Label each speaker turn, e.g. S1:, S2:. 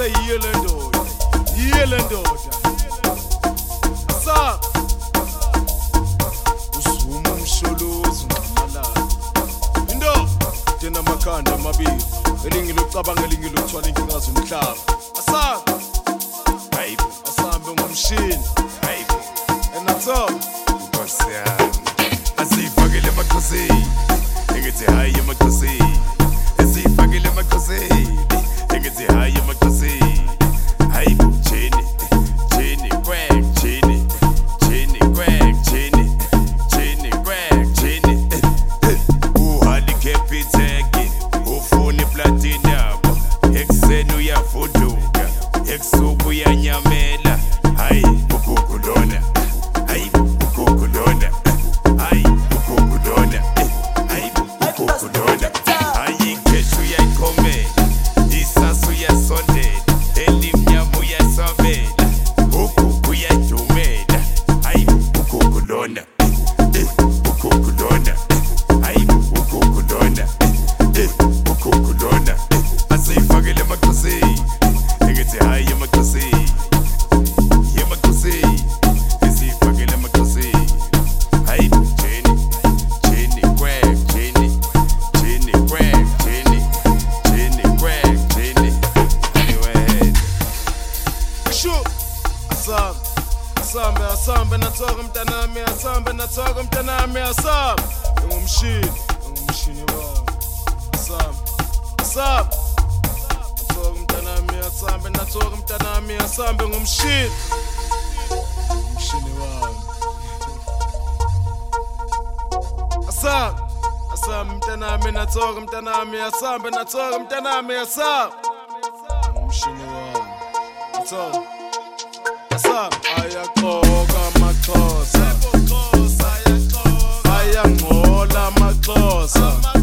S1: yiyo le ndoda, yiyo le ndoda. Asa usuma umsholozi unqamalala. Into tena makhanda amabili, elinye locabanga elinye lokuthwala inkinga zomhlaba. Asa hayibo, asambe ngomshini. Hayibo. And that's all.
S2: Asifakele emakhosini engithi hayi emakhosini, asifakele emakhosini engithi hayi emakhosini. Hayibo Jenny, Jenny quack Jenny, Jenny quack Jenny, Jenny quack Jenny. Uhali kepitheki ufuna iplatinum, ekseni uyafuduka, eksuku uyanyamela. Hayi ukukulona, hayi ukukulona, hayi ukukulona, hayi ukukulona. Hayi keshu uyayikhomela, isasu uyasondela, elimnyama uyasabela, ugugu uyadumela. Hayi ukukulona, ukukulona, hayi ukukulona, ukukulona. Asifakele emakhosini engithi hayi emakhosini, emakhosini asifakele emakhosini. Hayibo Jenny, Jenny quack Jenny, Jenny quack Jenny, Jenny quack Jenny. Anyway,
S1: Shu asambe asambe nathoka mntanami, asambe nathoka mntanami, asambe ngumshini wami. Asambe nathoka mntanami, asambe nathoka mntanami, asambe ngumshini wami. Asambe mntanami, nathoka mntanami, asambe nathoka mntanami, asambe ngumshini wami. Nathoka asambe ayaqoka amaXhosa, ayangcola amaXhosa.